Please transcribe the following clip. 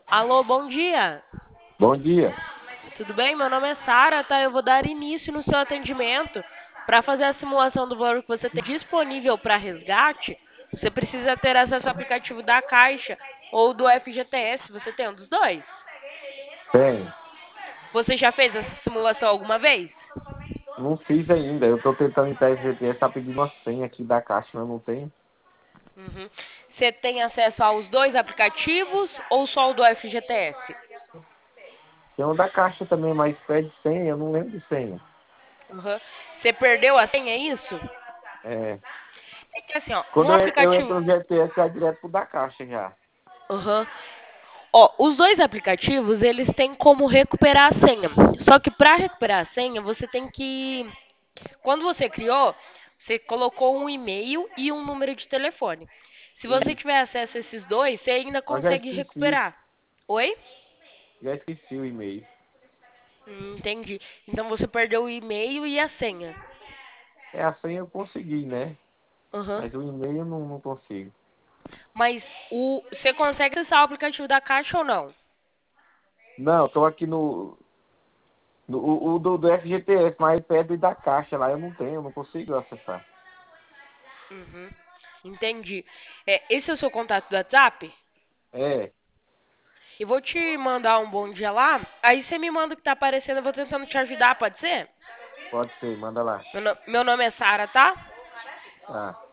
Alô, bom dia. Bom dia. Tudo bem? Meu nome é Sara, tá? Eu vou dar início no seu atendimento. Para fazer a simulação do valor que você tem disponível para resgate, você precisa ter acesso ao aplicativo da Caixa ou do FGTS. Você tem um dos dois? Tem. Você já fez essa simulação alguma vez? Não fiz ainda. Eu tô tentando entrar no FGTS, tá pedindo uma senha aqui da caixa, mas não tem. Uhum. Você tem acesso aos dois aplicativos ou só o do FGTS? Tem um da caixa também, mas pede senha, eu não lembro de senha. Uhum. Você perdeu a senha, é isso? É. É que assim, ó, no Quando eu aplicativo. entro no GTS, vai direto pro da caixa já. Uhum. Ó, os dois aplicativos, eles têm como recuperar a senha. Só que para recuperar a senha, você tem que quando você criou, você colocou um e-mail e um número de telefone. Se você Isso. tiver acesso a esses dois, você ainda Eu já consegue esqueci. recuperar. Oi? Já esqueci o e-mail. Entendi. Então você perdeu o e-mail e a senha. É, a senha eu consegui, né? Uhum. Mas o e-mail eu não consigo. Mas você consegue acessar o aplicativo da Caixa ou não? Não, eu tô aqui no do FGTS, mas pede da caixa lá, eu não tenho, eu não consigo acessar. Uhum. Entendi. Esse é o seu contato do WhatsApp? É, Eu vou te mandar um bom dia lá. Aí você me manda o que tá aparecendo, eu vou tentando te ajudar, pode ser? pode ser, manda lá. Meu nome é Sara, tá? Tá.